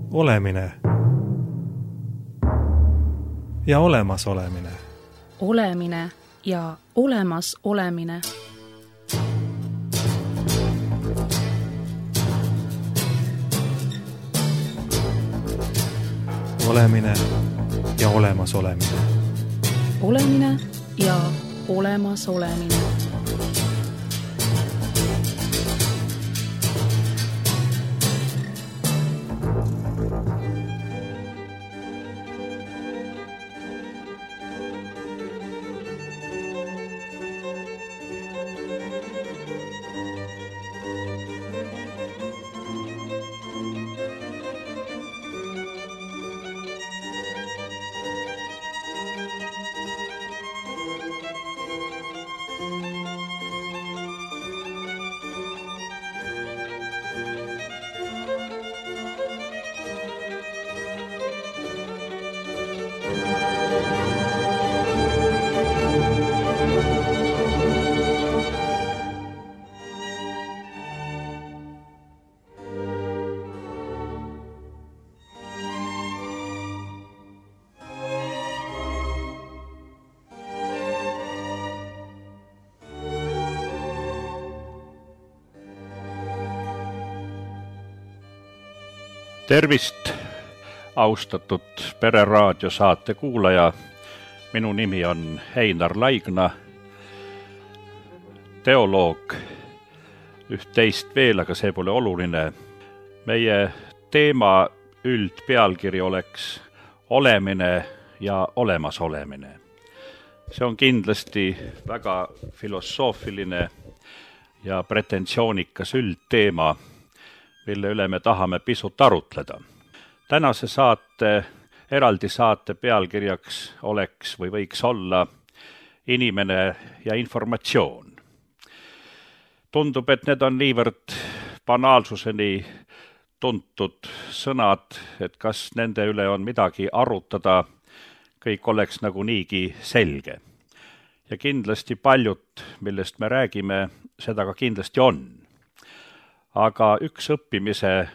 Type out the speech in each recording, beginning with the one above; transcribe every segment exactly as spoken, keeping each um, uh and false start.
Olemine ja olemasolemine. Olemine ja olemas olemine. Olemine ja olemas olemine. Olemine ja olemas olemine. Tervist, austatud Pereraadio saate kuulaja. Minu nimi on Einar Laigna, teoloog, üht-teist veel, aga see pole oluline. Meie teema üldpealkiri oleks olemine ja olemas olemine. See on kindlasti väga filosoofiline ja pretensioonikas üldteema, mille üle me tahame pisut arutleda. Tänase saate, eraldi saate pealkirjaks oleks või võiks olla inimene ja informatsioon. Tundub, et need on niivõrd banaalsuseni tuntud sõnad, et kas nende üle on midagi arutada, kõik oleks nagu niigi selge. Ja kindlasti paljud, millest me räägime, seda ka kindlasti on. Aga üks õppimise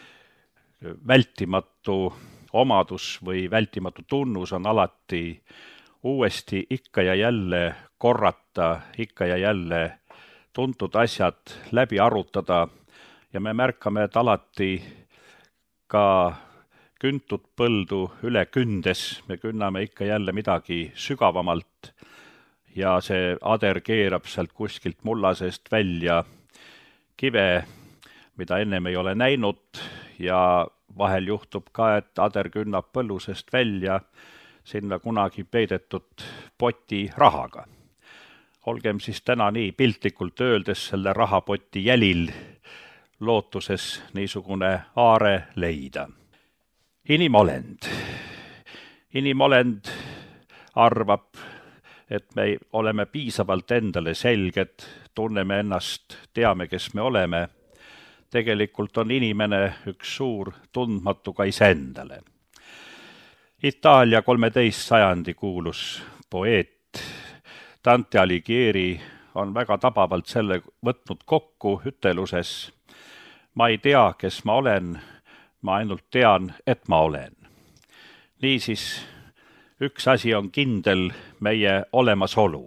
vältimatu omadus või vältimatu tunnus on alati uuesti ikka ja jälle korrata, ikka ja jälle tuntud asjad läbi arutada ja me märkame, et alati ka küntud põldu üle kündes me künname ikka jälle midagi sügavamalt ja see ader keerab sealt kuskilt mullasest välja kive, mida ennem ei ole näinud ja vahel juhtub ka, et ader künnab põllusest välja sinna kunagi peidetud poti rahaga. Olgem siis täna nii piltlikult öeldes selle rahapoti jälil lootuses niisugune aare leida. Inimolend. Inimolend arvab, et me oleme piisavalt endale selged, tunneme ennast, teame, kes me oleme. Tegelikult on inimene üks suur tundmatu ka iseendale. Itaalia kolmeteist sajandi kuulus poeet Dante Alighieri on väga tabavalt selle võtnud kokku üteluses: ma ei tea, kes ma olen, ma ainult tean, et ma olen. Niisiis, üks asi on kindel meie olemasolu.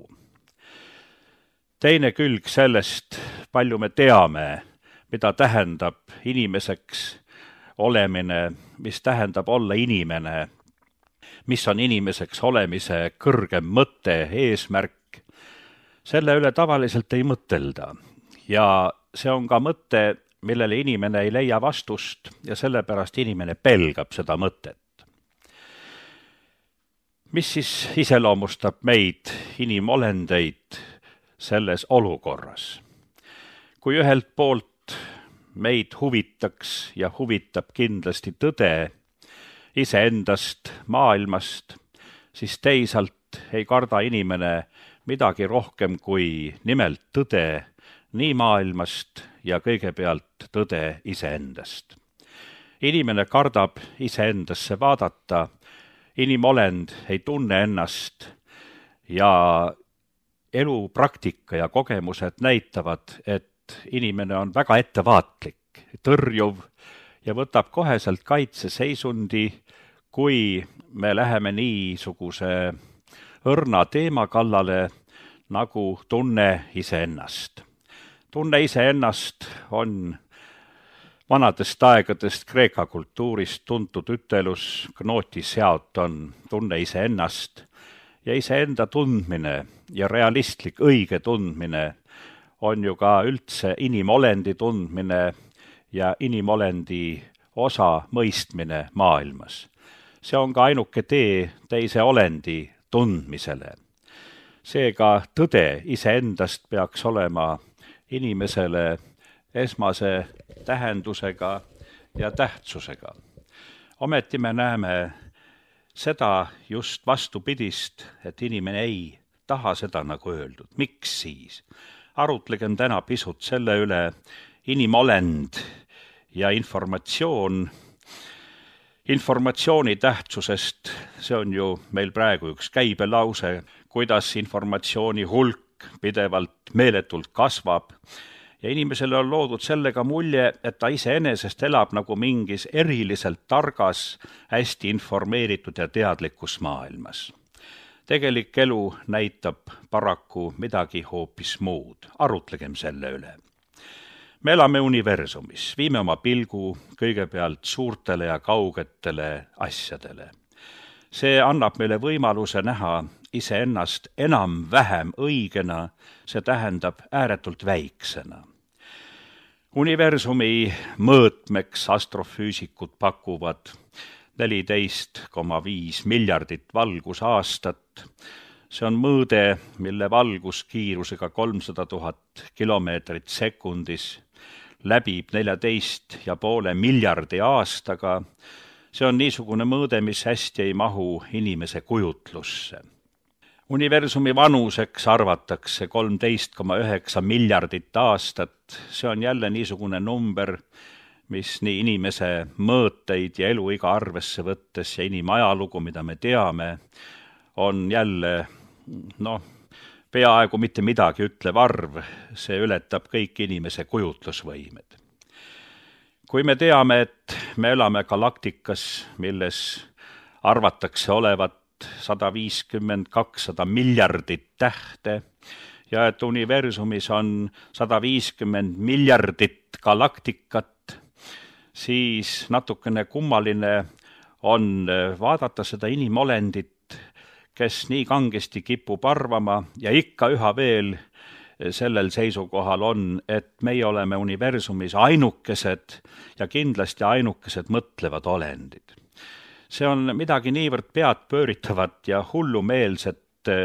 Teine külg sellest, palju me teame, mida tähendab inimeseks olemine, mis tähendab olla inimene, mis on inimeseks olemise kõrgem mõte, eesmärk, selle üle tavaliselt ei mõtelda. Ja see on ka mõte, millele inimene ei leia vastust ja sellepärast inimene pelgab seda mõtet. Mis siis iseloomustab meid, inimolendeid, selles olukorras? Kui ühelt poolt meid huvitaks ja huvitab kindlasti tõde iseendast, maailmast, siis teisalt ei karda inimene midagi rohkem kui nimelt tõde nii maailmast ja kõigepealt tõde iseendast. Inimene kardab iseendasse vaadata, inimolend ei tunne ennast ja elupraktika ja kogemused näitavad, et inimene on väga ettevaatlik, tõrjuv ja võtab koheselt kaitseseisundi, kui me läheme niisuguse õrna teema kallale nagu tunne iseennast. Tunne iseennast on vanadest aegadest Kreeka kultuurist tuntud ütelus gnootis seaton, tunne iseennast, ja iseenda tundmine ja realistlik õige tundmine on ju ka üldse inimolendi tundmine ja inimolendi osa mõistmine maailmas. See on ka ainuke tee teise olendi tundmisele. Seega tõde iseendast peaks olema inimesele esmase tähendusega ja tähtsusega. Ometi me näeme seda just vastupidist, et inimene ei taha seda nagu öeldud. Miks siis? Arutlegem täna pisut selle üle inimolend ja informatsioon. Informatsiooni tähtsusest, see on ju meil praegu üks käibelause, kuidas informatsiooni hulk pidevalt meeletult kasvab ja inimesele on loodud sellega mulje, et ta iseenesest elab nagu mingis eriliselt targas, hästi informeeritud ja teadlikus maailmas. Tegelik elu näitab paraku midagi hoopis muud. Arutlegem selle üle. Me elame universumis, viime oma pilgu kõigepealt suurtele ja kaugetele asjadele. See annab meile võimaluse näha iseennast enam-vähem õigena, see tähendab ääretult väiksena. Universumi mõõtmeks astrofüüsikud pakuvad neliteist koma viis miljardit valgusaastat. See on mõõde, mille valguskiirusega kolmsada tuhat kilomeetrit sekundis läbib neljateist ja poole miljardi aastaga. See on niisugune mõõde, mis hästi ei mahu inimese kujutlusse. Universumi vanuseks arvatakse kolmteist koma üheksa miljardit aastat. See on jälle niisugune number, mis nii inimese mõõteid ja eluiga arvesse võttes ja inimajalugu, mida me teame, on jälle, noh, peaaegu mitte midagi ütlev arv, see ületab kõik inimese kujutlusvõimed. Kui me teame, et me elame galaktikas, milles arvatakse olevat sada viiskümmend kakssada miljardit tähte ja et universumis on sada viiskümmend miljardit galaktikat, siis natukene kummaline on vaadata seda inimolendit, kes nii kangesti kipub arvama ja ikka üha veel sellel seisukohal on, et meie oleme universumis ainukesed ja kindlasti ainukesed mõtlevad olendid. See on midagi niivõrd pead pööritavat ja hullumeelset,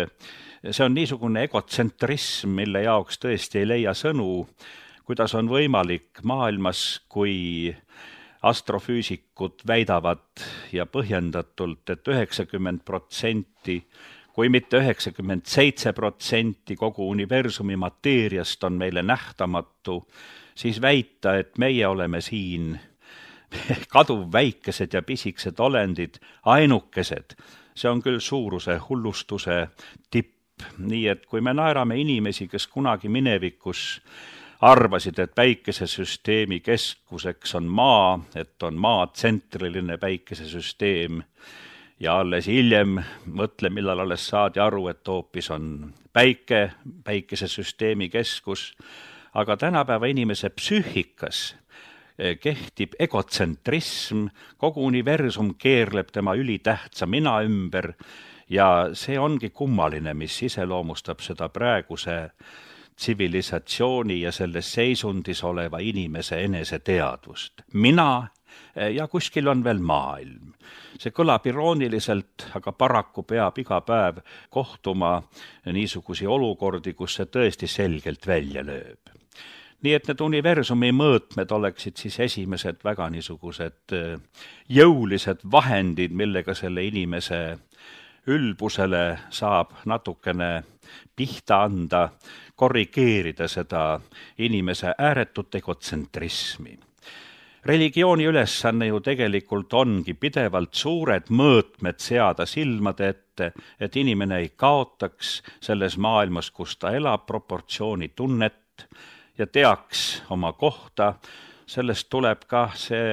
see on niisugune egotsentrism, mille jaoks tõesti ei leia sõnu, kuidas on võimalik maailmas, kui astrofüüsikud väidavad ja põhjendatult, et üheksakümmend protsenti, kui mitte üheksakümmend seitse protsenti kogu universumi mateeriast on meile nähtamatu, siis väita, et meie oleme siin kaduv väikesed ja pisikesed olendid, ainukesed. See on küll suuruse hullustuse tipp, nii et kui me naerame inimesi, kes kunagi minevikus arvasid, et päikesesüsteemi keskuseks on maa, et on maatsentriline päikesesüsteem ja alles hiljem mõtle, millal alles saadi aru, et hoopis on päike, päikesesüsteemi keskus, aga tänapäeva inimese psüühikas kehtib egotsentrism, kogu universum keerleb tema ülitähtsa mina ümber ja see ongi kummaline, mis iseloomustab seda praeguse tsivilisatsiooni ja selles seisundis oleva inimese eneseteadvust. Mina ja kuskil on veel maailm. See kõlab irooniliselt, aga paraku peab iga päev kohtuma niisugusi olukordi, kus see tõesti selgelt välja lööb. Nii et need universumi mõõtmed oleksid siis esimesed väga niisugused jõulised vahendid, millega selle inimese ülbusele saab natukene pihta anda, korrigeerida seda inimese ääretut egotsentrismi. Religiooni ülesanne ju tegelikult ongi pidevalt suured mõõtmed seada silmade ette, et inimene ei kaotaks selles maailmas, kus ta elab, proportsiooni tunnet ja teaks oma kohta. Sellest tuleb ka see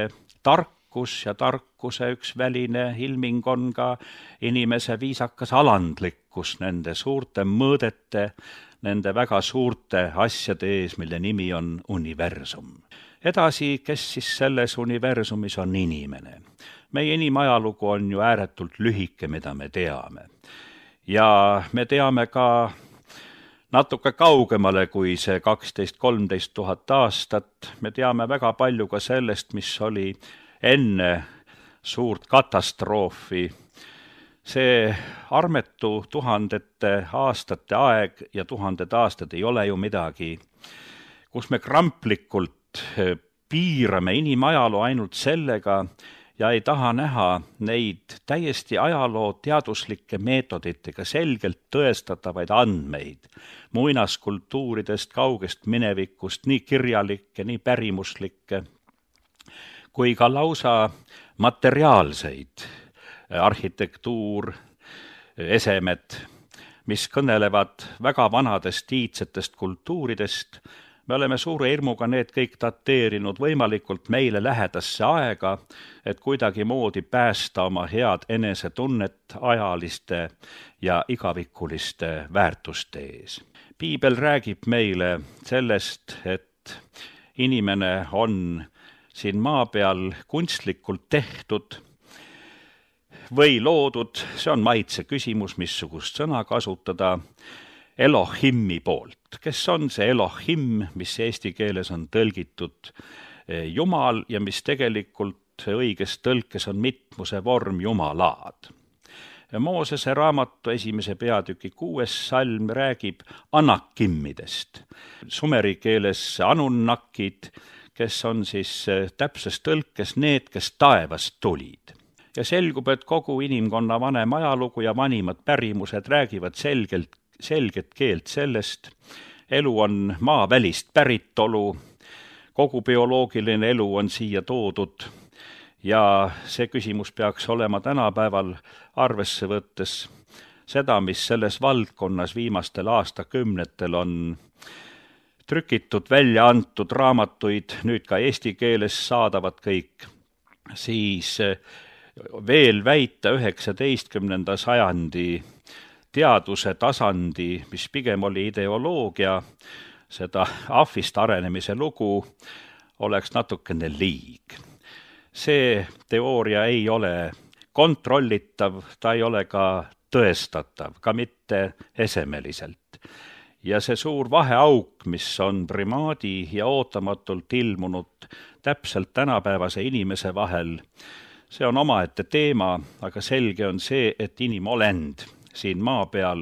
tarkus ja tarkuse üks väline ilming on ka inimese viisakas alandlikkus nende suurte mõõdete, nende väga suurte asjade ees, mille nimi on universum. Edasi, kes siis selles universumis on inimene? Meie inimajalugu on ju ääretult lühike, mida me teame. Ja me teame ka natuke kaugemale kui see kaksteist kolmteist tuhat aastat. Me teame väga palju ka sellest, mis oli enne suurt katastroofi. See armetu tuhandete aastate aeg ja tuhanded aastad ei ole ju midagi, kus me kramplikult piirame inimajaloo ainult sellega ja ei taha näha neid täiesti ajaloo teaduslikke meetoditega selgelt tõestatavaid andmeid muinaskultuuridest, kaugest minevikust, nii kirjalikke, nii pärimuslikke, kui ka lausa materiaalseid arhitektuur, esemed, mis kõnelevad väga vanadest iidsetest kultuuridest. Me oleme suure hirmuga need kõik dateerinud võimalikult meile lähedasse aega, et kuidagi moodi päästa oma head enesetunnet ajaliste ja igavikuliste väärtuste ees. Piibel räägib meile sellest, et inimene on siin maa peal kunstlikult tehtud või loodud, see on maitse küsimus, missugust sõna kasutada, Elohimi poolt. Kes on see Elohim, mis eesti keeles on tõlgitud Jumal ja mis tegelikult õiges tõlkes on mitmuse vorm Jumalad. Moosese raamatu esimese peatüki kuues salm räägib anakimmidest. Sumeri keeles anunnakid, kes on siis täpses tõlkes need, kes taevast tulid. Ja selgub, et kogu inimkonna vanem ajalugu ja vanimad pärimused räägivad selgelt selget keelt sellest. Elu on maavälist päritolu, kogu bioloogiline elu on siia toodud ja see küsimus peaks olema tänapäeval arvesse võttes seda, mis selles valdkonnas viimastel aastakümnetel on trükitud, välja antud raamatuid, nüüd ka eesti keeles saadavad kõik, siis veel väita üheksateistkümnenda sajandi teaduse tasandi, mis pigem oli ideoloogia, seda ahvist arenemise lugu, oleks natukene liig. See teooria ei ole kontrollitav, ta ei ole ka tõestatav, ka mitte esemeliselt. Ja see suur vaheauk, mis on primaadi ja ootamatult ilmunud täpselt tänapäevase inimese vahel, see on omaette teema, aga selge on see, et inimolend siin maa peal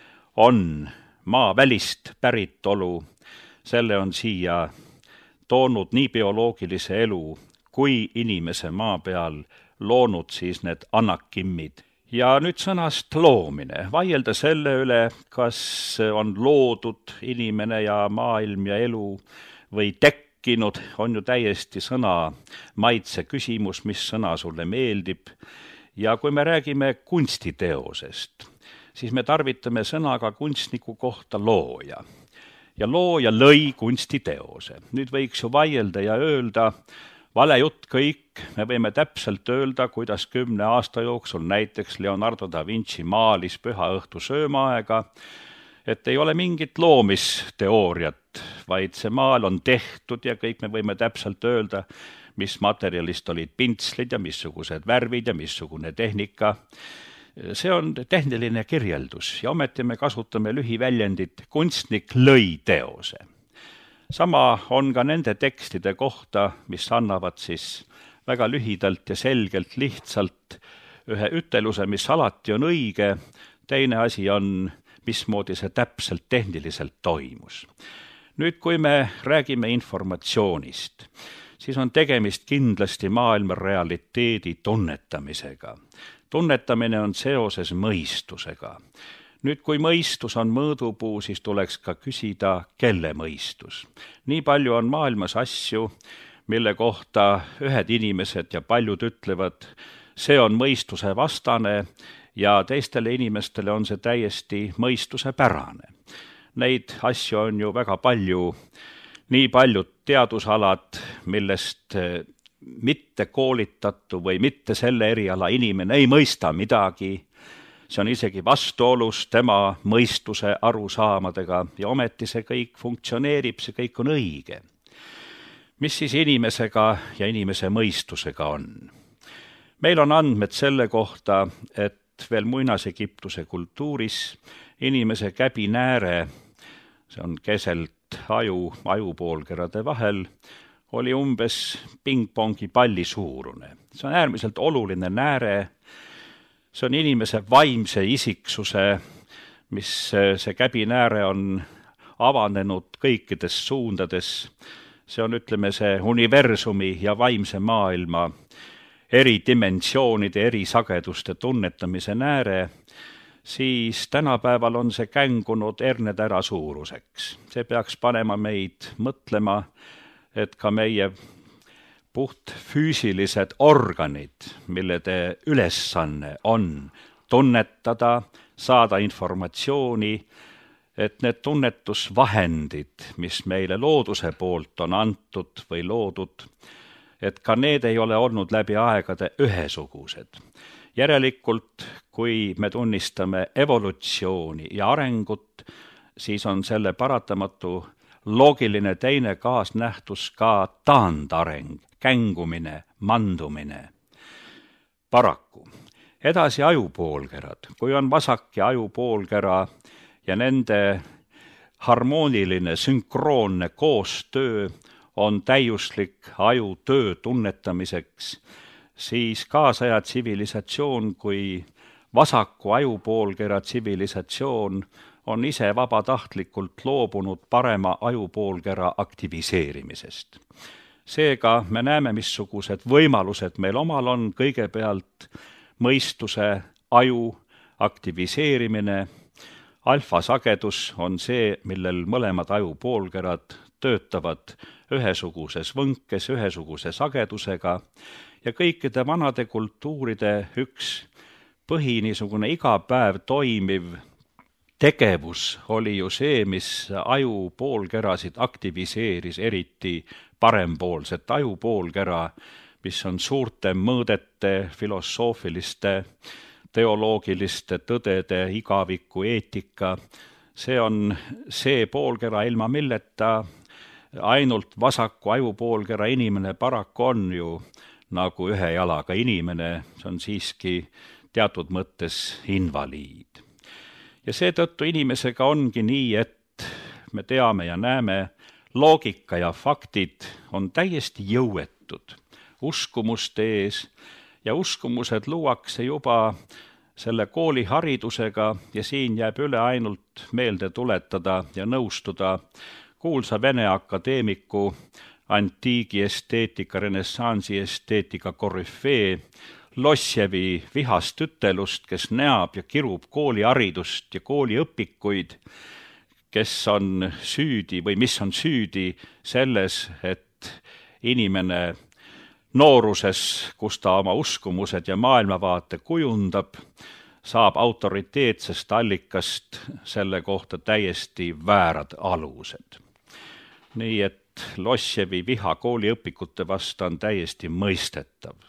on maa välist päritolu, selle on siia toonud nii bioloogilise elu kui inimese maa peal loonud siis need anakimmid. Ja nüüd sõnast loomine, vaielda selle üle, kas on loodud inimene ja maailm ja elu või tekkinud, on ju täiesti sõna maitse küsimus, mis sõna sulle meeldib. Ja kui me räägime kunstiteosest, siis me tarvitame sõnaga kunstniku kohta looja. Ja looja lõi kunstiteose. Nüüd võiks ju vaielda ja öelda, vale jutt kõik, me võime täpselt öelda, kuidas kümne aasta jooksul näiteks Leonardo da Vinci maalis Püha õhtu söömaaega, et ei ole mingit loomisteooriat, vaid see maal on tehtud ja kõik me võime täpselt öelda, mis materjalist olid pintslid ja missugused värvid ja missugune tehnika. See on tehniline kirjeldus ja ometi me kasutame lühiväljendit kunstnik lõi teose. Sama on ka nende tekstide kohta, mis annavad siis väga lühidalt ja selgelt lihtsalt ühe üteluse, mis alati on õige, teine asi on, mismoodi see täpselt tehniliselt toimus. Nüüd, kui me räägime informatsioonist, siis on tegemist kindlasti maailma realiteedi tunnetamisega. Tunnetamine on seoses mõistusega. Nüüd, kui mõistus on mõõdupuu, siis tuleks ka küsida, kelle mõistus. Nii palju on maailmas asju, mille kohta ühed inimesed ja paljud ütlevad, see on mõistuse vastane ja teistele inimestele on see täiesti mõistuse pärane. Neid asju on ju väga palju, nii paljud teadusalad, millest mitte koolitatu või mitte selle eriala inimene ei mõista midagi, see on isegi vastuolus tema mõistuse arusaamadega ja ometi see kõik funktsioneerib, see kõik on õige. Mis siis inimesega ja inimese mõistusega on? Meil on andmed selle kohta, et veel muinas-Egiptuse kultuuris inimese käbinääre, see on keselt aju, ajupoolkerade vahel, oli umbes pingpongi palli suurune. See on äärmiselt oluline nääre, see on inimese vaimse isiksuse, mis see käbinääre on avanenud kõikides suundades. See on, ütleme, see universumi ja vaimse maailma eri dimensioonide, eri sageduste tunnetamise nääre, siis tänapäeval on see kängunud hernetära suuruseks. See peaks panema meid mõtlema, et ka meie puht füüsilised organid, mille te ülesanne on tunnetada, saada informatsiooni, et need tunnetusvahendid, mis meile looduse poolt on antud või loodud, et ka need ei ole olnud läbi aegade ühesugused. Järelikult, kui me tunnistame evolutsiooni ja arengut, siis on selle paratamatu loogiline teine kaasnähtus ka taandareng, kängumine, mandumine. Paraku, edasi ajupoolkerad, kui on vasak ja ajupoolkera ja nende harmooniline, sünkroonne koostöö on täiuslik aju töö tunnetamiseks, siis kaasaja tsivilisatsioon kui vasaku ajupoolkera tsivilisatsioon on ise vabatahtlikult loobunud parema ajupoolkera aktiviseerimisest. Seega me näeme, missugused võimalused meil omal on, kõigepealt mõistuse aju aktiviseerimine. Alfasagedus on see, millel mõlemad ajupoolkerad töötavad ühesuguses võnkes, ühesuguse sagedusega ja kõikide vanade kultuuride üks põhi niisugune iga päev toimiv tegevus oli ju see, mis ajupoolkerasid aktiviseeris, eriti parempoolset ajupoolkera, mis on suurte mõõdete, filosoofiliste, teoloogiliste tõdede, igaviku eetika. See on see poolkera, ilma milleta ainult vasaku ajupoolkera inimene paraku on ju nagu ühe jalaga inimene, see on siiski teatud mõttes invaliid. Ja seetõttu inimesega ongi nii, et me teame ja näeme, loogika ja faktid on täiesti jõuetud uskumuste ees ja uskumused luuakse juba selle kooliharidusega ja siin jääb üle ainult meelde tuletada ja nõustuda kuulsa Vene akadeemiku antiigi esteetika, renessansi esteetika korüfee Lossjevi vihast ütelust, kes näab ja kirub kooliharidust ja kooliõpikuid, kes on süüdi või mis on süüdi selles, et inimene nooruses, kus ta oma uskumused ja maailmavaate kujundab, saab autoriteetsest allikast selle kohta täiesti väärad alused. Nii et Lossjevi viha kooliõpikute vastu on täiesti mõistetav.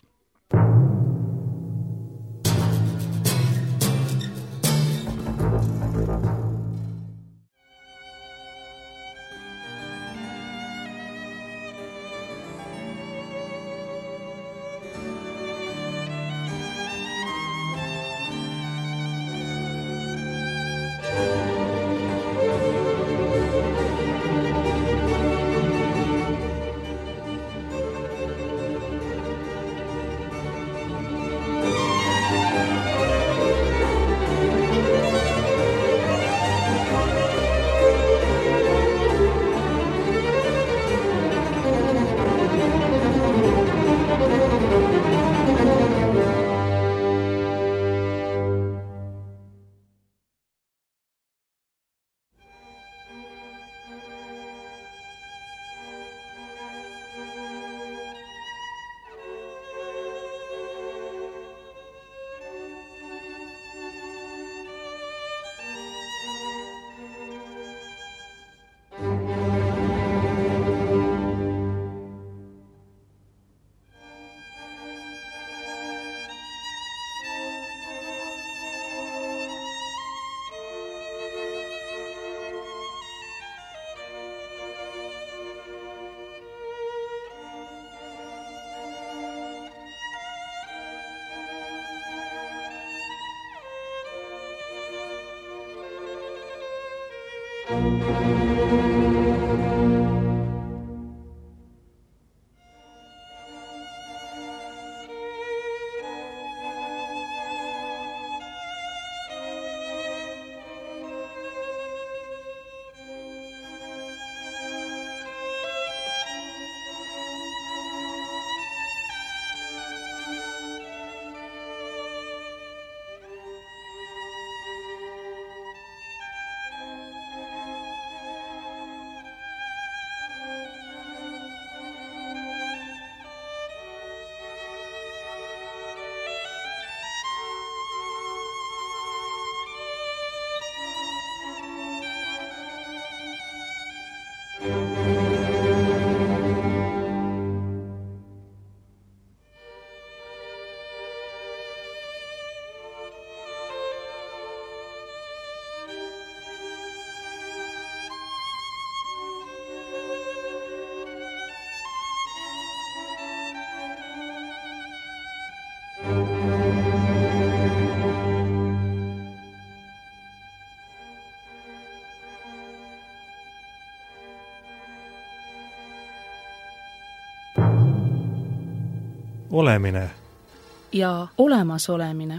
Olemine ja olemasolemine.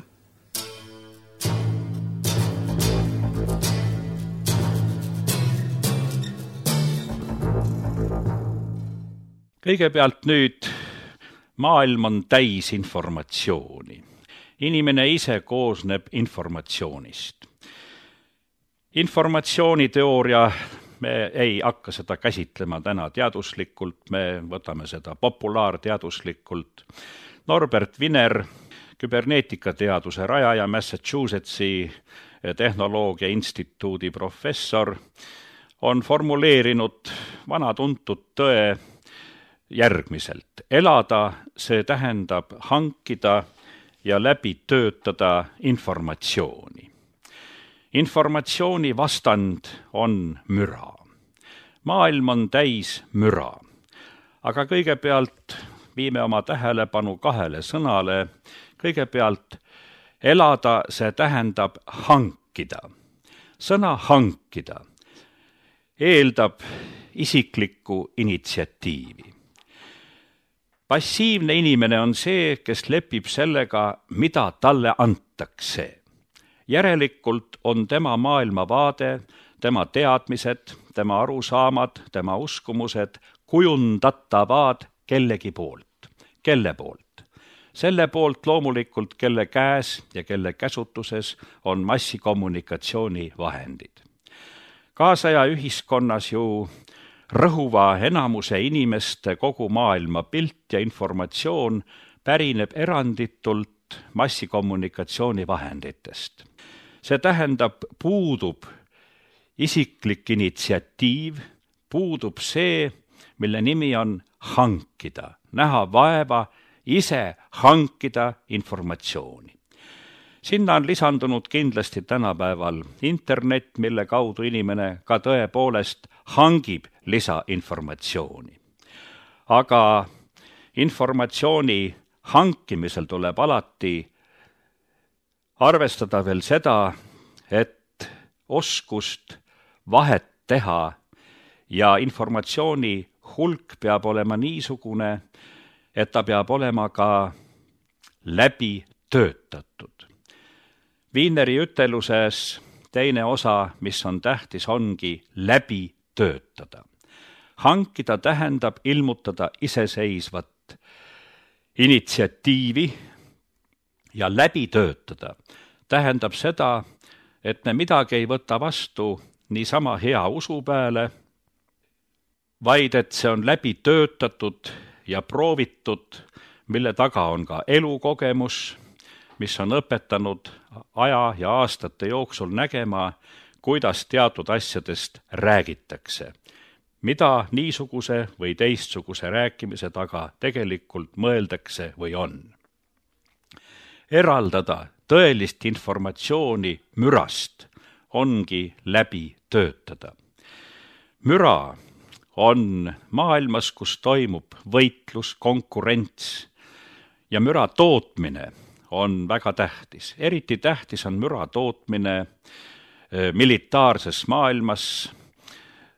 Kõigepealt nüüd maailm on täis informatsiooni. Inimene ise koosneb informatsioonist. Informatsiooniteooria, me ei hakka seda käsitlema täna teaduslikult, me võtame seda populaarteaduslikult. Norbert Wiener, küberneetikateaduse rajaja, Massachusettsi tehnoloogia instituudi professor, on formuleerinud vana tuntud tõe järgmiselt. Elada, see tähendab hankida ja läbi töötada informatsiooni. Informatsiooni vastand on müra. Maailm on täis müra. Aga kõigepealt viime oma tähelepanu kahele sõnale. Kõigepealt elada, see tähendab hankida. Sõna hankida eeldab isiklikku initsiatiivi. Passiivne inimene on see, kes lepib sellega, mida talle antakse. Järelikult on tema maailmavaade, tema teadmised, tema arusaamad, tema uskumused kujundatavad kellegi poolt. Kelle poolt? Selle poolt loomulikult, kelle käes ja kelle käsutuses on massikommunikatsiooni vahendid. Kaasaja ühiskonnas ju rõhuva enamuse inimeste kogu maailma pilt ja informatsioon pärineb eranditult massikommunikatsiooni vahenditest. See tähendab, puudub isiklik initsiatiiv, puudub see, mille nimi on hankida, näha vaeva, ise hankida informatsiooni. Sinna on lisandunud kindlasti tänapäeval internet, mille kaudu inimene ka tõepoolest hangib lisainformatsiooni. Aga informatsiooni hankimisel tuleb alati arvestada veel seda, et oskust vahet teha ja informatsiooni hulk peab olema niisugune, et ta peab olema ka läbi töötatud. Wieneri üteluses teine osa, mis on tähtis, ongi läbi töötada. Hankida tähendab ilmutada iseseisvat initsiatiivi ja läbi töötada tähendab seda, et me midagi ei võta vastu niisama hea usu peale, vaid et see on läbi töötatud ja proovitud, mille taga on ka elukogemus, mis on õpetanud aja ja aastate jooksul nägema, kuidas teatud asjadest räägitakse, mida niisuguse või teistsuguse rääkimise taga tegelikult mõeldakse või on. Eraldada tõelist informatsiooni mürast ongi läbi töötada. Müra on maailmas, kus toimub võitlus, konkurents ja müra tootmine on väga tähtis. Eriti tähtis on müra tootmine militaarses maailmas,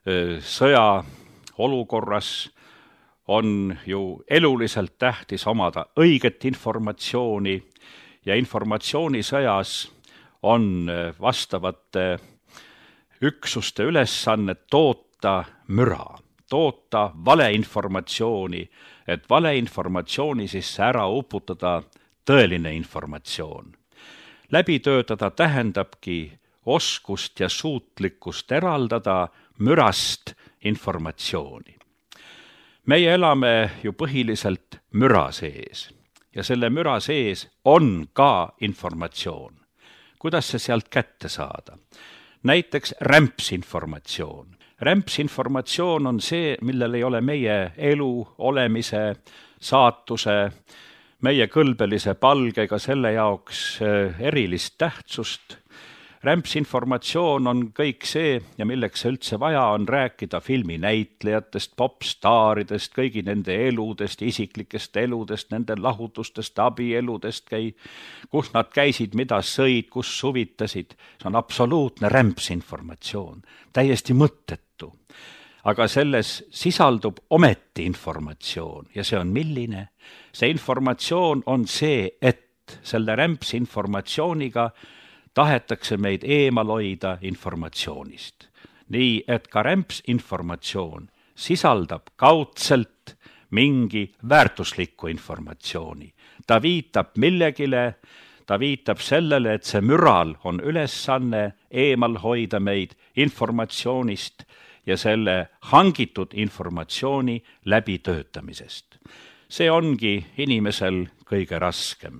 sõja olukorras on ju eluliselt tähtis omada õiget informatsiooni ja informatsioonisõjas on vastavate üksuste ülesanne toota müra, toota valeinformatsiooni, et valeinformatsiooni sisse ära uputada tõeline informatsioon. Läbi töötada tähendabki oskust ja suutlikkust eraldada mürast informatsiooni. Meie elame ju põhiliselt müra sees ja selle müra sees on ka informatsioon. Kuidas see sealt kätte saada? Näiteks rämpsinformatsioon. Rämpsinformatsioon on see, millel ei ole meie elu, olemise, saatuse, meie kõlbelise palgega selle jaoks erilist tähtsust. Rämpsinformatsioon on kõik see ja milleks üldse vaja on rääkida filminäitlejatest, popstaaridest, kõigi nende eludest, isiklikest eludest, nende lahutustest, abieludest, kus nad käisid, mida sõid, kus suvitasid. See on absoluutne rämpsinformatsioon, täiesti mõttetu. Aga selles sisaldub ometi informatsioon ja see on milline? See informatsioon on see, et selle rämpsinformatsiooniga tahetakse meid eemal hoida informatsioonist. Nii, et ka rämpsinformatsioon sisaldab kaudselt mingi väärtuslikku informatsiooni. Ta viitab millegile, ta viitab sellele, et see müral on ülesanne eemal hoida meid informatsioonist ja selle hangitud informatsiooni läbitöötamisest. See ongi inimesel kõige raskem.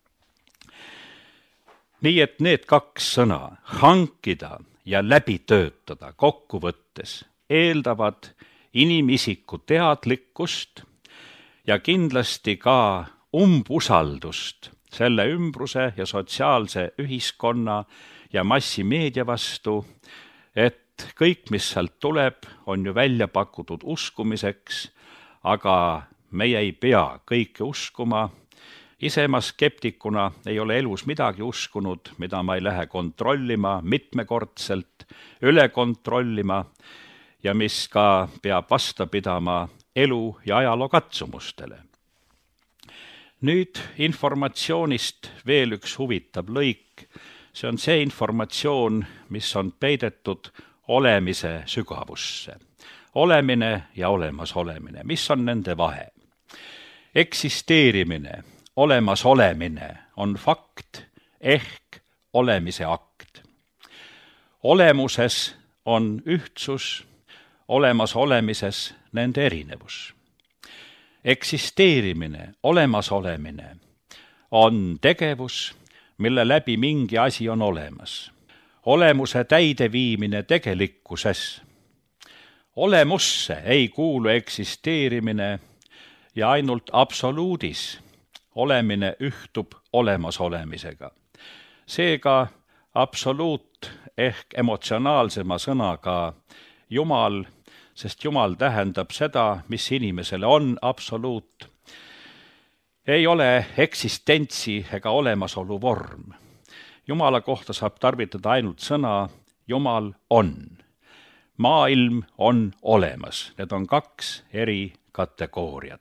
Nii et need kaks sõna, hankida ja läbi töötada kokkuvõttes, eeldavad inimisiku teadlikkust ja kindlasti ka umbusaldust selle ümbruse ja sotsiaalse ühiskonna ja massimeedia vastu, et kõik, mis sealt tuleb, on ju välja pakutud uskumiseks, aga meie ei pea kõike uskuma. Ise ma skeptikuna ei ole elus midagi uskunud, mida ma ei lähe kontrollima mitmekordselt, üle kontrollima ja mis ka peab vastapidama elu ja ajaloo katsumustele. Nüüd informatsioonist veel üks huvitav lõik. See on see informatsioon, mis on peidetud olemise sügavusse. Olemine ja olemasolemine. Mis on nende vahe? Eksisteerimine, olemasolemine on fakt ehk olemise akt. Olemuses on ühtsus, olemasolemises nende erinevus. Eksisteerimine, olemasolemine on tegevus, mille läbi mingi asi on olemas. Olemuse täideviimine tegelikkuses. Olemusse ei kuulu eksisteerimine ja ainult absoluudis olemine ühtub olemasolemisega. Seega absoluut ehk emotsionaalsema sõnaga Jumal, sest Jumal tähendab seda, mis inimesele on absoluut, ei ole eksistentsi ega olemasolu vorm. Jumala kohta saab tarvitada ainult sõna Jumal on. Maailm on olemas. Need on kaks eri kategooriat.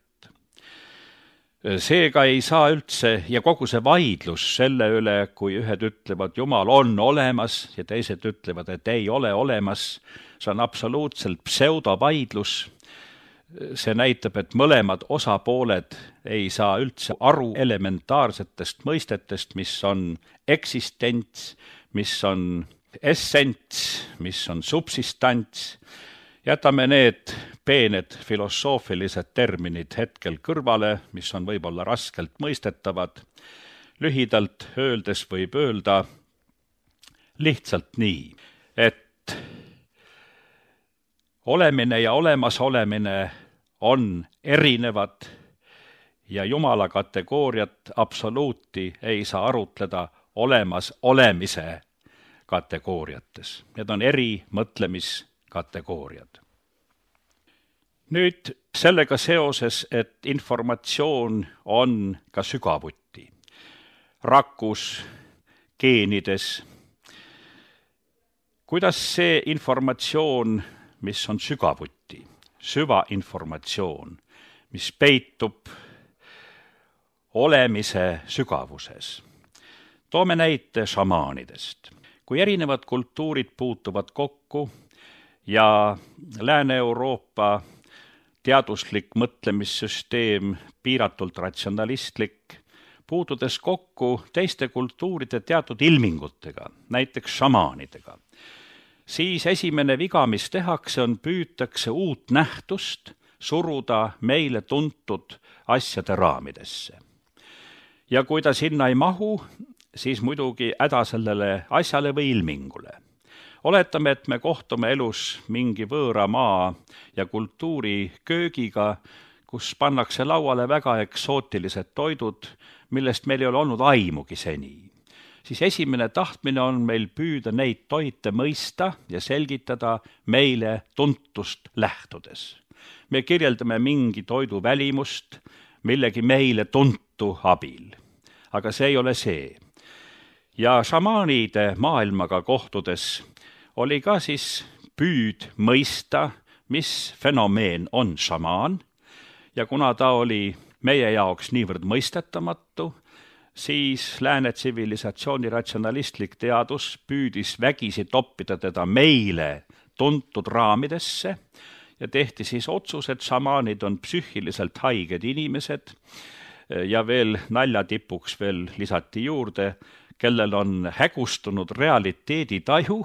Seega ei saa üldse, ja kogu see vaidlus selle üle, kui ühed ütlevad, Jumal on olemas ja teised ütlevad, et ei ole olemas, see on absoluutselt pseudovaidlus. See näitab, et mõlemad osapooled ei saa üldse aru elementaarsetest mõistetest, mis on eksistents, mis on essents, mis on subsistants. Jätame need peened filosoofilised terminid hetkel kõrvale, mis on võib-olla raskelt mõistetavad. Lühidalt öeldes võib öelda lihtsalt nii, et olemine ja olemasolemine on erinevad ja Jumala kategooriat absoluuti ei saa arutleda olemas olemise kategooriates. Need on eri mõtlemiskategooriad. Nüüd sellega seoses, et informatsioon on ka sügavuti. Rakus, geenides. Kuidas see informatsioon mis on sügavuti, süvainformatsioon, mis peitub olemise sügavuses. Toome näite šamaanidest. Kui erinevad kultuurid puutuvad kokku ja Lääne-Euroopa teaduslik mõtlemissüsteem, piiratult ratsionalistlik, puutudes kokku teiste kultuuride teatud ilmingutega, näiteks šamaanidega, siis esimene viga, mis tehakse, on püütakse uut nähtust suruda meile tuntud asjade raamidesse. Ja kui ta sinna ei mahu, siis muidugi häda sellele asjale või ilmingule. Oletame, et me kohtume elus mingi võõra maa ja kultuuri köögiga, kus pannakse lauale väga eksootilised toidud, millest meil ei ole olnud aimugi seni. Siis esimene tahtmine on meil püüda neid toite mõista ja selgitada meile tuntust lähtudes. Me kirjeldame mingi toidu välimust millegi meile tuntu abil. Aga see ei ole see. Ja šamaanide maailmaga kohtudes oli ka siis püüd mõista, mis fenomeen on šamaan, ja kuna ta oli meie jaoks niivõrd mõistetamatu, siis lääne tsivilisatsiooni ratsionalistlik teadus püüdis vägisi toppida teda meile tuntud raamidesse ja tehti siis otsus, et šamaanid on psüühiliselt haiged inimesed ja veel naljatipuks veel lisati juurde, kellel on hägustunud realiteeditaju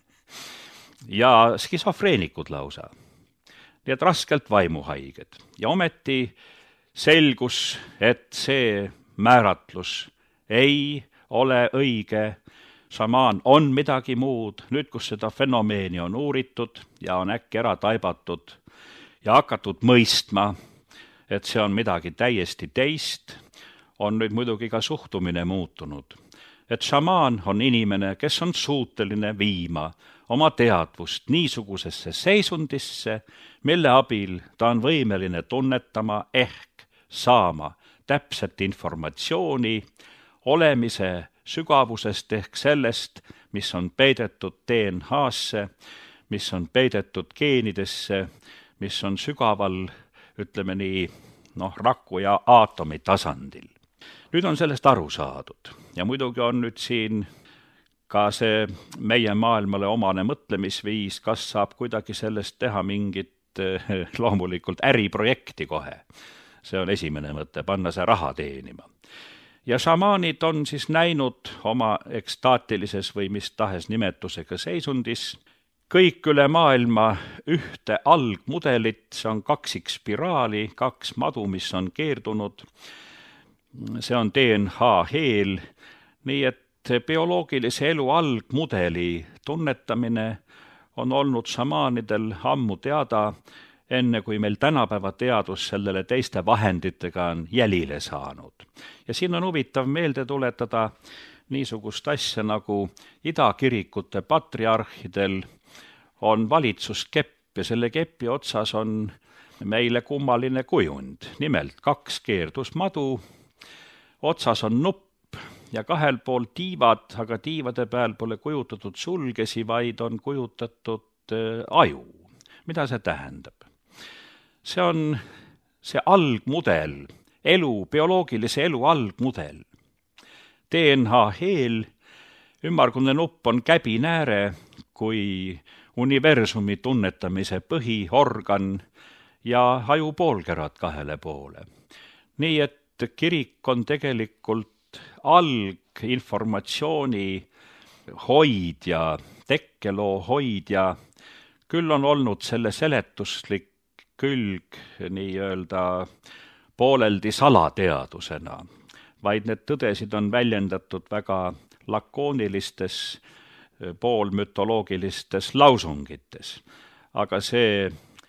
ja skisofreenikud lausa. Nii et raskelt vaimuhaiged. Ja ometi selgus, et see määratlus ei ole õige. Šamaan on midagi muud. Nüüd, kus seda fenomeeni on uuritud ja on äkki ära taibatud ja hakatud mõistma, et see on midagi täiesti teist, on nüüd muidugi ka suhtumine muutunud. Et šamaan on inimene, kes on suuteline viima oma teadvust niisugusesse seisundisse, mille abil ta on võimeline tunnetama ehk saama täpset informatsiooni olemise sügavusest ehk sellest, mis on peidetud D N H-sse, mis on peidetud geenidesse, mis on sügaval, ütleme nii, noh, raku ja aatomi tasandil. Nüüd on sellest aru saadud ja muidugi on nüüd siin ka see meie maailmale omane mõtlemisviis, kas saab kuidagi sellest teha mingit loomulikult äriprojekti kohe. See on esimene mõte, panna see raha teenima. Ja šamaanid on siis näinud oma ekstaatilises või mis tahes nimetusega seisundis kõik üle maailma ühte algmudelit, see on kaksikspiraali, kaks madu, mis on keerdunud. See on D N H-heel, nii et bioloogilise elu algmudeli tunnetamine on olnud šamaanidel ammu teada, enne kui meil tänapäeva teadus sellele teiste vahenditega on jälile saanud. Ja siin on huvitav meelde tuletada niisugust asja nagu idakirikute patriarhidel on valitsuskepp ja selle kepi otsas on meile kummaline kujund. Nimelt kaks keerdusmadu, otsas on nupp ja kahel pool tiivad, aga tiivade peal pole kujutatud sulgesi, vaid on kujutatud aju. Mida see tähendab? See on see algmudel, elu, bioloogilise elu algmudel. D N H-heel, ümmargune nupp on käbinääre kui universumi tunnetamise põhiorgan ja aju poolkerad kahele poole. Nii et kirik on tegelikult alginformatsiooni hoidja, tekkeloo hoidja, küll on olnud selle seletuslik külg nii-öelda pooleldi salateadusena, vaid need tõdesid on väljendatud väga lakoonilistes, poolmütoloogilistes lausungites. Aga see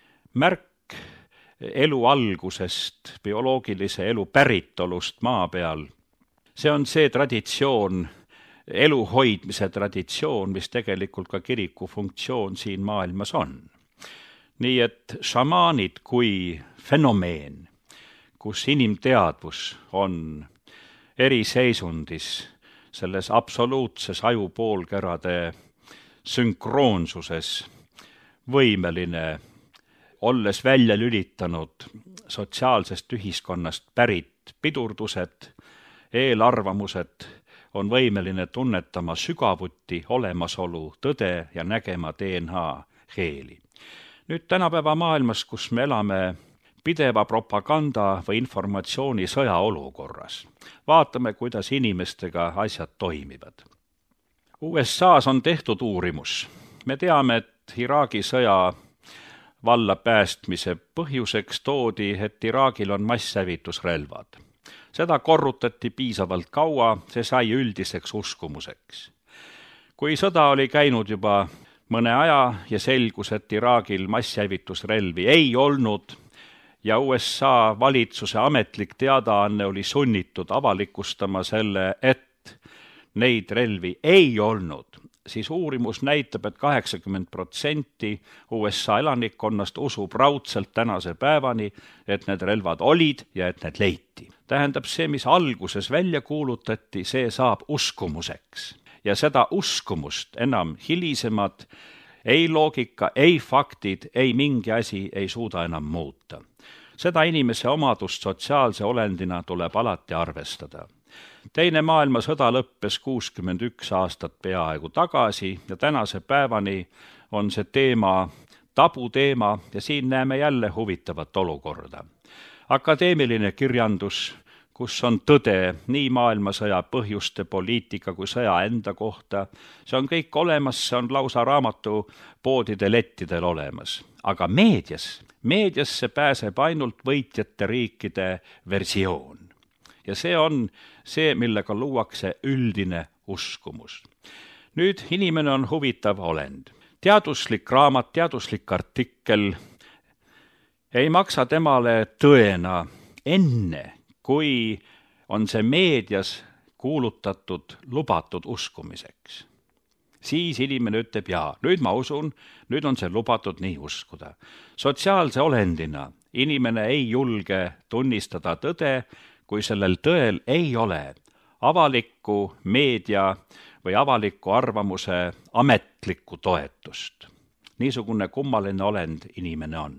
märk elu algusest, bioloogilise elu päritolust maa peal, see on see traditsioon, elu hoidmise traditsioon, mis tegelikult ka kiriku funktsioon siin maailmas on. Nii et šamaanid kui fenomeen, kus inimteadvus on eriseisundis, selles absoluutses ajupoolkerade sünkroonsuses, võimeline, olles välja lülitanud sotsiaalsest ühiskonnast pärit pidurdused, eelarvamused, on võimeline tunnetama sügavuti olemasolu tõde ja nägema D N H heeli. Nüüd tänapäeva maailmas, kus me elame pideva propaganda või informatsiooni sõja olukorras, vaatame, kuidas inimestega asjad toimivad. U S A-s on tehtud uurimus. Me teame, et Iraagi sõja valla päästmise põhjuseks toodi, et Iraagil on masshävitusrelvad. Seda korrutati piisavalt kaua, see sai üldiseks uskumuseks. Kui sõda oli käinud juba mõne aja ja selgus, et Iraagil masshävitusrelvi ei olnud ja U S A valitsuse ametlik teadaanne oli sunnitud avalikustama selle, et neid relvi ei olnud, siis uurimus näitab, et kaheksakümmend protsenti U S A elanikkonnast usub raudselt tänase päevani, et need relvad olid ja et need leiti. Tähendab, see, mis alguses välja kuulutati, see saab uskumuseks. Ja seda uskumust enam hilisemad, ei loogika, ei faktid, ei mingi asi ei suuda enam muuta. Seda inimese omadust sotsiaalse olendina tuleb alati arvestada. Teine maailmasõda lõppes kuuskümmend üks aastat peaaegu tagasi ja tänase päevani on see teema tabuteema ja siin näeme jälle huvitavat olukorda. Akadeemiline kirjandus, kus on tõde nii maailmasõja põhjuste, poliitika kui sõja enda kohta, see on kõik olemas, see on lausa raamatupoodide lettidel olemas. Aga meedias, meediasse pääseb ainult võitjate riikide versioon. Ja see on see, millega luuakse üldine uskumus. Nüüd inimene on huvitav olend. Teaduslik raamat, teaduslik artikkel ei maksa temale tõena enne, kui on see meedias kuulutatud lubatud uskumiseks. Siis inimene ütleb, jaa, nüüd ma usun, nüüd on see lubatud nii uskuda. Sotsiaalse olendina inimene ei julge tunnistada tõde, kui sellel tõel ei ole avaliku meedia või avaliku arvamuse ametlikku toetust. Niisugune kummaline olend inimene on.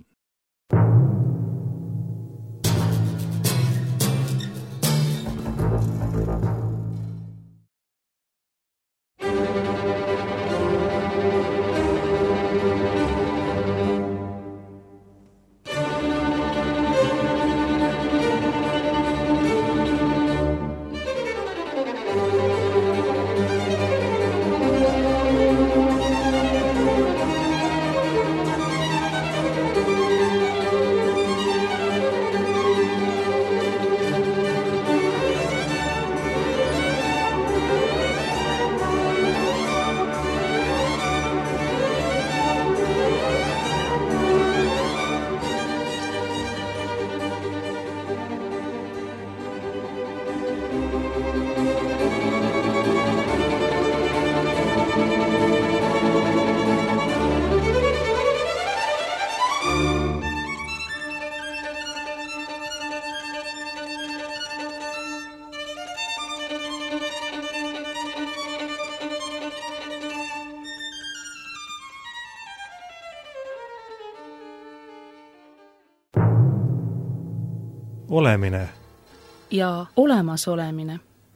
Olemine ja olemasolemine.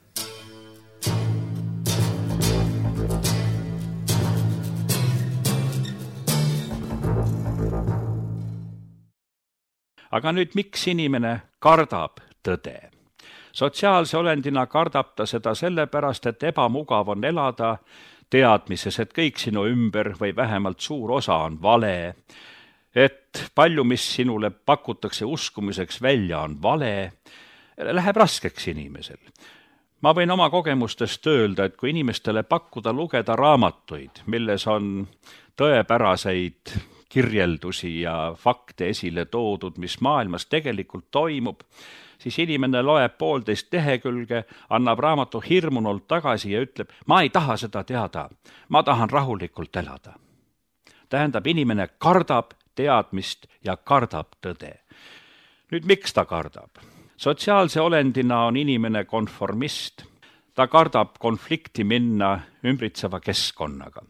Aga nüüd, miks inimene kardab tõde? Sotsiaalse olendina kardab ta seda sellepärast, et ebamugav on elada teadmises, et kõik sinu ümber või vähemalt suur osa on vale, et palju, mis sinule pakutakse uskumiseks välja, on vale, läheb raskeks inimesel. Ma võin oma kogemustest öelda, et kui inimestele pakkuda lugeda raamatuid, milles on tõepäraseid kirjeldusi ja fakte esile toodud, mis maailmas tegelikult toimub, siis inimene loeb poolteist lehekülge, annab raamatu hirmunult tagasi ja ütleb, ma ei taha seda teada, ma tahan rahulikult elada. Tähendab, inimene kardab teadmist ja kardab tõde. Nüüd, miks ta kardab? Sotsiaalse olendina on inimene konformist. Ta kardab konflikti minna ümbritseva keskkonnaga.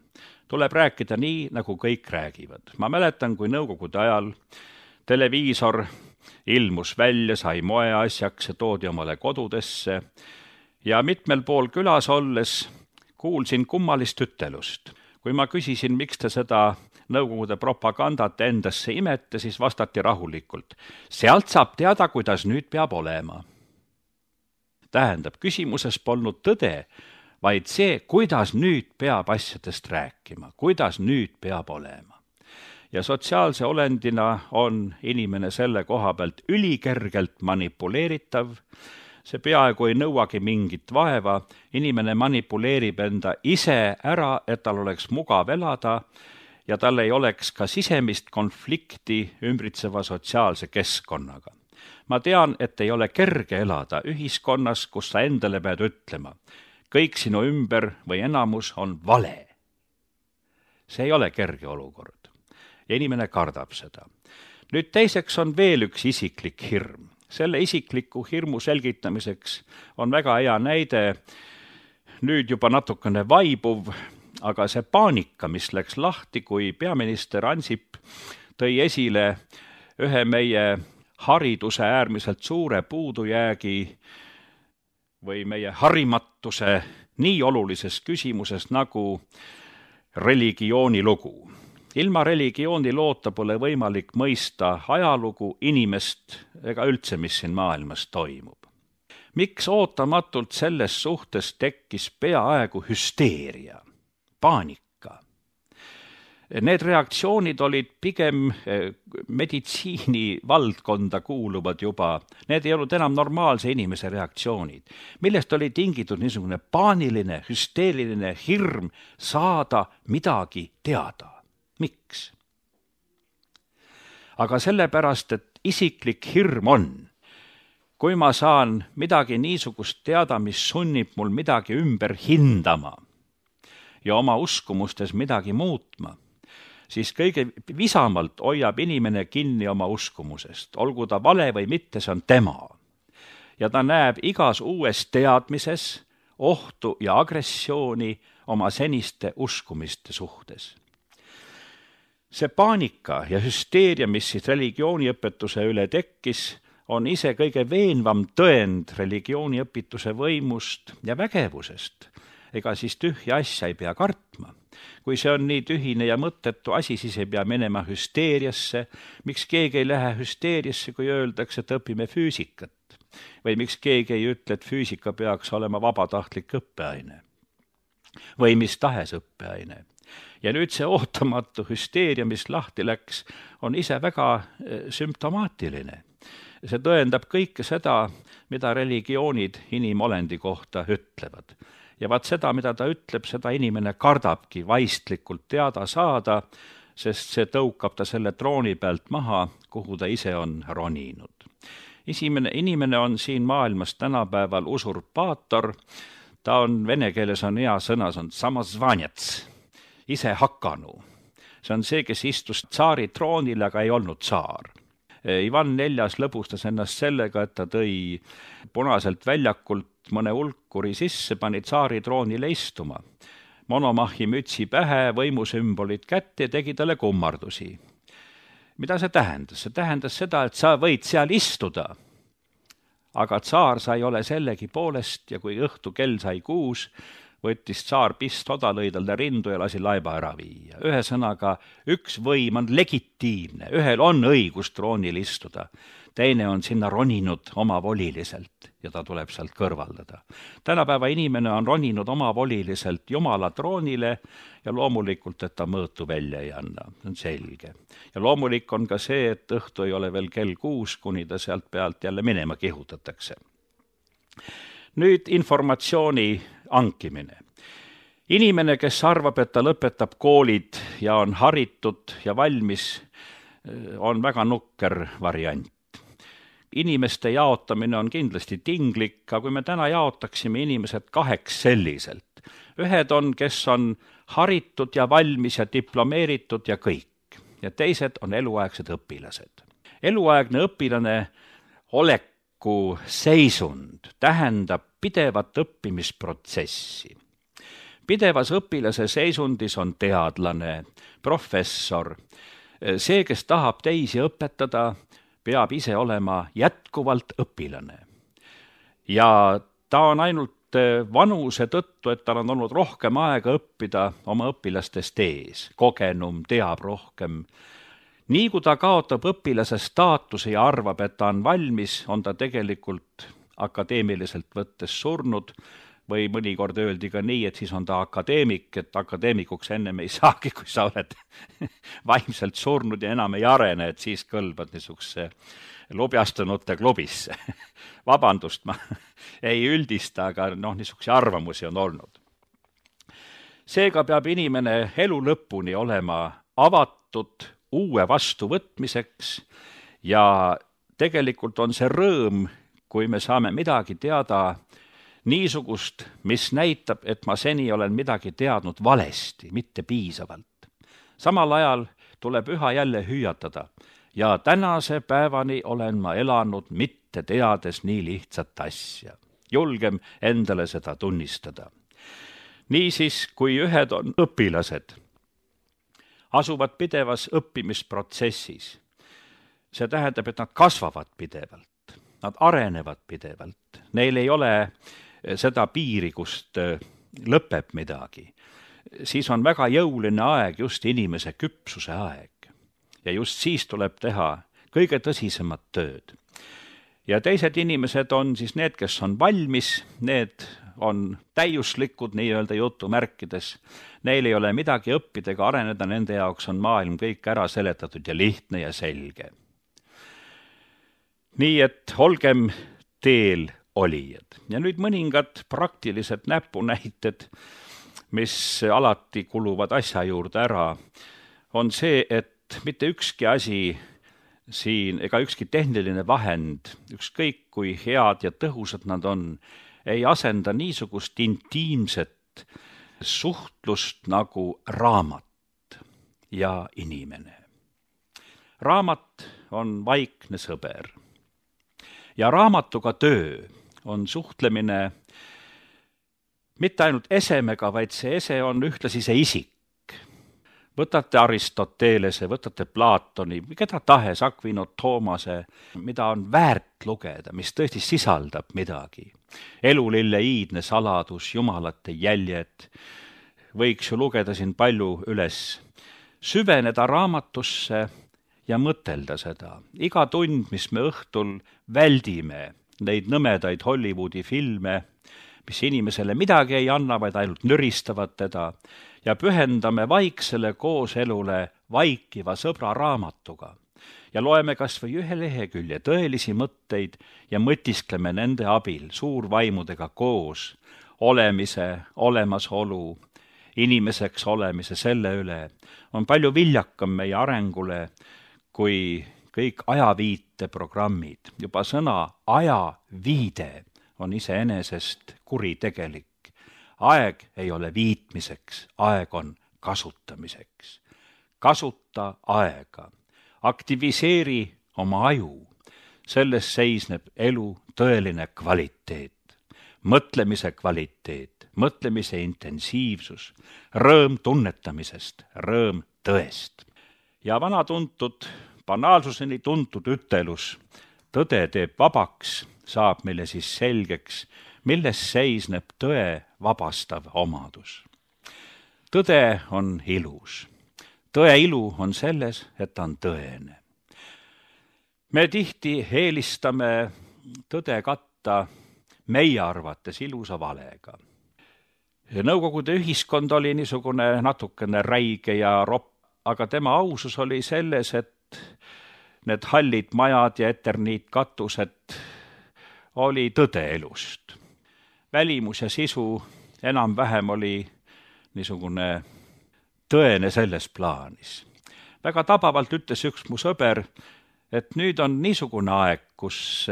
Tuleb rääkida nii, nagu kõik räägivad. Ma mäletan, kui nõukogude ajal televiisor ilmus välja, sai moeasjaks ja toodi omale kodudesse ja mitmel pool külas olles kuulsin kummalist ütelust. Kui ma küsisin, miks te seda nõukogude propagandat endasse imete, siis vastati rahulikult. Sealt saab teada, kuidas nüüd peab olema. Tähendab, küsimuses polnud tõde, vaid see, kuidas nüüd peab asjadest rääkima, kuidas nüüd peab olema. Ja sotsiaalse olendina on inimene selle koha pealt ülikergelt manipuleeritav, see peaaegu ei nõuagi mingit vaeva, inimene manipuleerib enda ise ära, et tal oleks mugav elada ja tal ei oleks ka sisemist konflikti ümbritseva sotsiaalse keskkonnaga. Ma tean, et ei ole kerge elada ühiskonnas, kus sa endale pead ütlema. Kõik sinu ümber või enamus on vale. See ei ole kerge olukord. Ja inimene kardab seda. Nüüd teiseks on veel üks isiklik hirm. Selle isikliku hirmu selgitamiseks on väga hea näide, nüüd juba natukene vaibuv, aga see paanika, mis läks lahti, kui peaminister Ansip tõi esile ühe meie hariduse äärmiselt suure puudujäägi või meie harimatuse nii olulises küsimuses nagu religioonilugu. Ilma religiooni loota pole võimalik mõista ajalugu, inimest ega üldse, mis siin maailmas toimub. Miks ootamatult selles suhtes tekkis peaaegu hüsteeria, paanika? Need reaktsioonid olid pigem meditsiini valdkonda kuuluvad juba. Need ei olnud enam normaalse inimese reaktsioonid, millest oli tingitud niisugune paaniline, hüsteeriline hirm saada midagi teada. Miks? Aga sellepärast, et isiklik hirm on, kui ma saan midagi niisugust teada, mis sunnib mul midagi ümber hindama ja oma uskumustes midagi muutma, siis kõige visamalt hoiab inimene kinni oma uskumusest. Olgu ta vale või mitte, see on tema. Ja ta näeb igas uues teadmises ohtu ja agressiooni oma seniste uskumiste suhtes. See paanika ja hüsteeria, mis siis religiooniõpetuse üle tekkis, on ise kõige veenvam tõend religiooniõpetuse võimust ja vägevusest. Ega siis tühja asja ei pea kartma. Kui see on nii tühine ja mõttetu asi, siis ei pea minema hüsteeriasse. Miks keegi ei lähe hüsteeriasse, kui öeldakse, et õpime füüsikat? Või miks keegi ei ütle, et füüsika peaks olema vabatahtlik õppeaine? Või mis tahes õppeaine? Ja nüüd see ootamatu hüsteeria, mis lahti läks, on ise väga sümptomaatiline. See tõendab kõike seda, mida religioonid inimolendi kohta ütlevad. Ja vaat seda, mida ta ütleb, seda inimene kardabki vaistlikult teada saada, sest see tõukab ta selle trooni pealt maha, kuhu ta ise on roninud. Isimene, inimene on siin maailmas tänapäeval usurpaator, ta on, vene keeles on hea sõna, see on samozvanjats, ise hakanu. See on see, kes istus tsaari troonil, aga ei olnud tsaar. Ivan neljas lõbustas ennast sellega, et ta tõi punaselt väljakult mõne ulkuri sisse, pani tsaari troonile istuma. Monomahi mütsi pähe, võimusümbolid kätte ja tegi talle kummardusi. Mida see tähendas? See tähendas seda, et sa võid seal istuda, aga tsaar sa ei ole sellegi poolest ja kui õhtu kell sai kuus, võttis tsaar pistoda, lõi talle rindu ja lasi laiba ära viia. Ühe sõnaga, üks võim on legitiimne, ühel on õigus troonil istuda, teine on sinna roninud omavoliliselt ja ta tuleb sealt kõrvaldada. Tänapäeva inimene on roninud omavoliliselt Jumala troonile ja loomulikult, et ta mõõtu välja ei anna, see on selge. Ja loomulik on ka see, et õhtu ei ole veel kell kuus, kuni ta sealt pealt jälle minema kihutatakse. Nüüd informatsiooni ankimine. Inimene, kes arvab, et ta lõpetab koolid ja on haritud ja valmis, on väga nukker variant. Inimeste jaotamine on kindlasti tinglik, aga kui me täna jaotaksime inimesed kaheks selliselt. Ühed on, kes on haritud ja valmis ja diplomeeritud ja kõik. Ja teised on eluaegsed õpilased. Eluaegne õpilane oleku seisund tähendab pidevat õppimisprotsessi. pidevas õpilase seisundis on teadlane, professor. See, kes tahab teisi õpetada, peab ise olema jätkuvalt õpilane. Ja ta on ainult vanuse tõttu, et tal on olnud rohkem aega õppida oma õpilastest ees, kogenum, teab rohkem. Nii kui ta kaotab õpilase staatuse ja arvab, et ta on valmis, on ta tegelikult akadeemiliselt võttes surnud või mõnikord öeldi ka nii, et siis on ta akadeemik, et akadeemikuks ennem ei saagi, kui sa oled vaimselt surnud ja enam ei arene, et siis kõlbad niisuguse lubjastunute klubisse. Vabandust, ma ei üldista, aga noh, niisuguse arvamusi on olnud. Seega peab inimene elu lõpuni olema avatud uue vastuvõtmiseks ja tegelikult on see rõõm, kui me saame midagi teada niisugust, mis näitab, et ma seni olen midagi teadnud valesti, mitte piisavalt. Samal ajal tuleb üha jälle hüüatada ja tänase päevani olen ma elanud mitte teades nii lihtsat asja. Julgem endale seda tunnistada. Niisiis, kui ühed on õpilased, asuvad pidevas õppimisprotsessis. See tähendab, et nad kasvavad pidevalt, nad arenevad pidevalt. Neil ei ole seda piiri, kust lõpeb midagi. Siis on väga jõuline aeg just inimese küpsuse aeg. Ja just siis tuleb teha kõige tõsisemat tööd. Ja teised inimesed on siis need, kes on valmis, need on täiuslikud nii-öelda jutumärkides. Neil ei ole midagi õppida ega areneda, nende jaoks on maailm kõik ära seletatud ja lihtne ja selge. Nii et olgem teel olijad. Ja nüüd mõningad praktilised näpunäited, mis alati kuluvad asja juurde ära, on see, et mitte ükski asi siin ega ükski tehniline vahend, ükskõik kui head ja tõhusad nad on, ei asenda niisugust intiimset suhtlust nagu raamat ja inimene. Raamat on vaikne sõber ja raamatuga töö on suhtlemine mitte ainult esemega, vaid see ese on ühtlasi see isik. Võtate Aristotelese, võtate Platoni, keda tahes, Aquino Thomase, mida on väärt lugeda, mis tõesti sisaldab midagi. Elulille iidne saladus, jumalate jäljed, võiks ju lugeda siin palju üles. Süveneda raamatusse ja mõtelda seda. Iga tund, mis me õhtul väldime, neid nõmedaid Hollywoodi filme, mis inimesele midagi ei anna, vaid ainult nüristavad teda, ja pühendame vaiksele kooselule vaikiva sõbra raamatuga ja loeme kas või ühe lehekülje tõelisi mõtteid ja mõtiskleme nende abil suurvaimudega koos olemise, olemasolu, inimeseks olemise selle üle on palju viljakam meie arengule kui kõik ajaviiteprogrammid. Juba sõna ajaviide on iseenesest kuritegelik. Aeg ei ole viitmiseks, aeg on kasutamiseks. Kasuta aega, aktiviseeri oma aju. Selles seisneb elu tõeline kvaliteet, mõtlemise kvaliteet, mõtlemise intensiivsus, rõõm tunnetamisest, rõõm tõest. Ja vana tuntud, banaalsuseni tuntud ütelus, tõde teeb vabaks, saab meile siis selgeks, milles seisneb tõe vabastav omadus. Tõde on ilus. Tõe ilu on selles, et ta on tõene. Me tihti eelistame tõde katta meie arvates ilusa valega. Nõukogude ühiskond oli niisugune natukene räige ja ropp, aga tema ausus oli selles, et need hallid majad ja eterniitkatused oli tõde elust. Välimus ja sisu enam-vähem oli niisugune tõene selles plaanis. Väga tabavalt ütles üks mu sõber, et nüüd on niisugune aeg, kus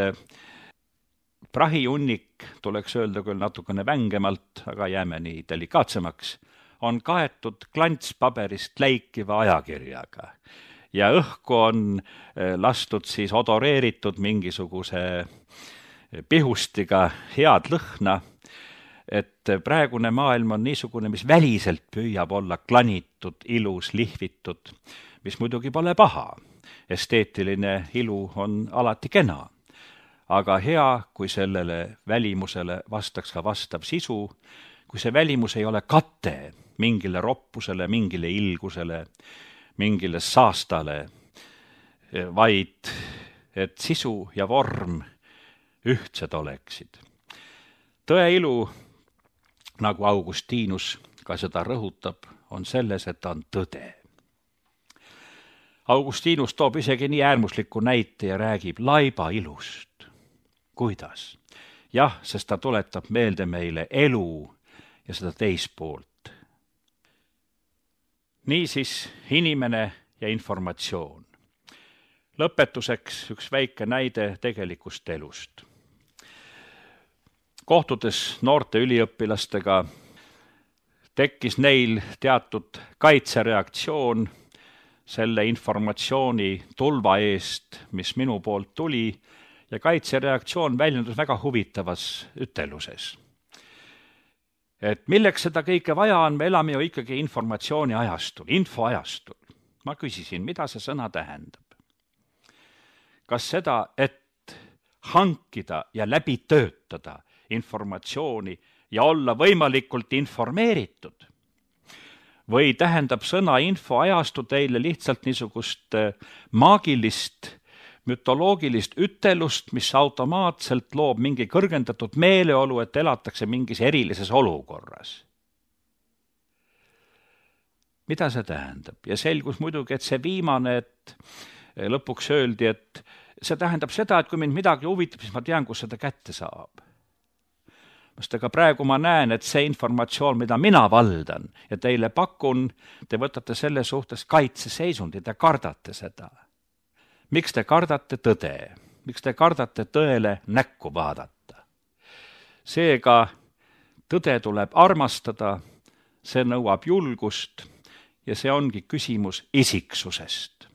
prahihunnik, tuleks öelda küll natukene vängemalt, aga jääme nii delikaatsemaks, on kaetud klantspaberist läikiva ajakirjaga. Ja õhku on lastud siis odoreeritud mingisuguse pihustiga head lõhna. et praegune maailm on niisugune, mis väliselt püüab olla klanitud, ilus, lihvitud, mis muidugi pole paha. Esteetiline ilu on alati kena. Aga hea, kui sellele välimusele vastaks ka vastav sisu, kui see välimus ei ole kate mingile roppusele, mingile ilgusele, mingile saastale, vaid et sisu ja vorm ühtsed oleksid. Tõe ilu, nagu Augustinus ka seda rõhutab, on selles, et ta on tõde. Augustinus toob isegi nii äärmusliku näite ja räägib laiba ilust. Kuidas? Jah, sest ta tuletab meelde meile elu ja seda teispoolt. Niisiis inimene ja informatsioon. Lõpetuseks üks väike näide tegelikust elust. Kohtudes noorte üliõpilastega tekkis neil teatud kaitsereaktsioon selle informatsiooni tulva eest, mis minu poolt tuli, ja kaitsereaktsioon väljendus väga huvitavas üteluses. Et milleks seda kõike vaja on, me elame ju ikkagi informatsiooni ajastul, info ajastul. Ma küsisin, mida see sõna tähendab? Kas seda, et hankida ja läbi töötada informatsiooni ja olla võimalikult informeeritud? Või tähendab sõna info ajastu teile lihtsalt niisugust maagilist, mütoloogilist ütelust, mis automaatselt loob mingi kõrgendatud meeleolu, et elatakse mingis erilises olukorras? Mida see tähendab? Ja selgus muidugi, et see viimane, et lõpuks öeldi, et see tähendab seda, et kui mind midagi huvitab, siis ma tean, kus seda kätte saab. Sest aga praegu ma näen, et see informatsioon, mida mina valdan ja teile pakun, te võtate selle suhtes kaitseseisundi, te kardate seda. Miks te kardate tõde? Miks te kardate tõele näkku vaadata? Seega tõde tuleb armastada, see nõuab julgust ja see ongi küsimus isiksusest.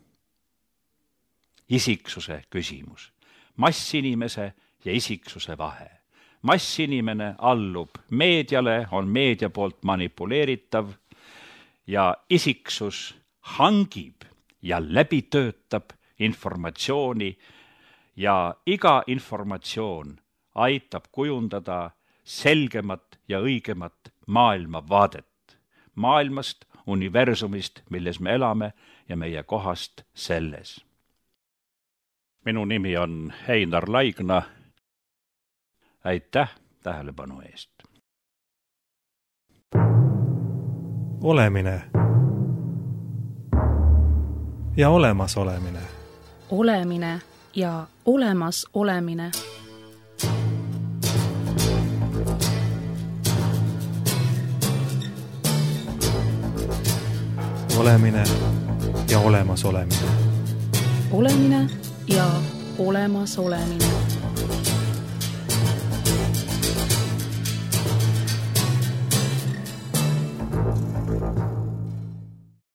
Isiksuse küsimus. Massinimese ja isiksuse vahe. Massinimene allub meediale, on meedia poolt manipuleeritav ja isiksus hangib ja läbi töötab informatsiooni ja iga informatsioon aitab kujundada selgemat ja õigemat maailmavaadet. Maailmast, universumist, milles me elame ja meie kohast selles. Minu nimi on Einar Laigna. Aitäh tähelepanu eest. Olemine ja olemas olemine. Olemine ja olemas olemine. Olemine ja olemas olemine. Olemine ja olemas olemine.